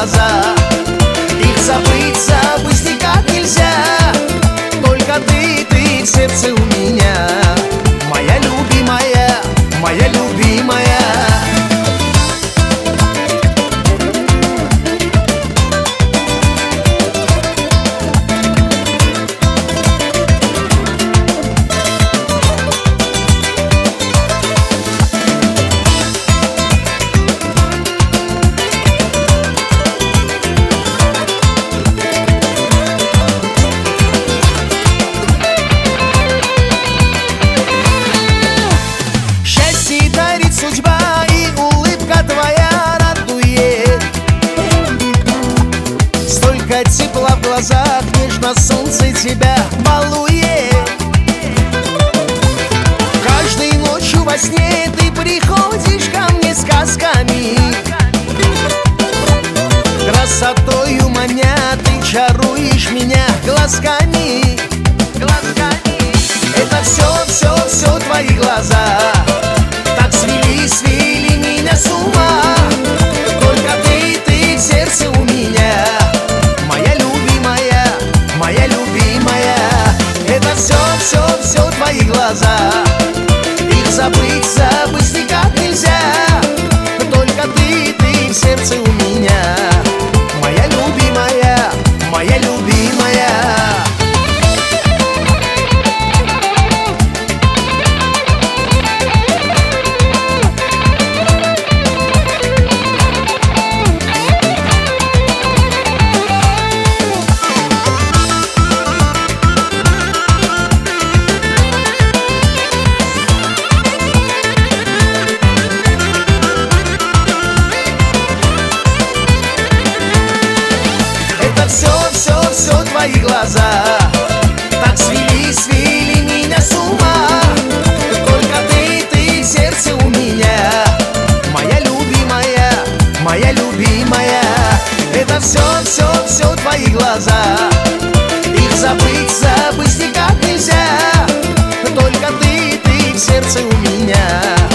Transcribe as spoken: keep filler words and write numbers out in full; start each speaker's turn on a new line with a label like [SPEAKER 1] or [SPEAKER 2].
[SPEAKER 1] глаза. Их забыть, забыть никак нельзя. Только ты, ты в сердце у меня. Моя любимая, моя любимая. Судьба и улыбка твоя радует. Столько тепла в глазах, нежно солнце тебя балует. Каждой ночью во сне ты приходишь ко мне сказками. Красотою маня, ты чаруешь меня глазками. Это все, все, все твои глаза. Свели, свели меня с ума. Только ты, ты в сердце у меня. Моя любимая, моя любимая. Это все, все, все твои глаза. Их забыть, забыть никак нельзя. Только ты, ты в сердце у меня. Моя любимая, моя любимая. Все, все, все твои глаза. Так свели, свели меня с ума. Только ты, ты в сердце у меня. Моя любимая, моя любимая. Это все, все, все твои глаза. Их забыть, забыть никак нельзя. Только ты, ты в сердце у меня.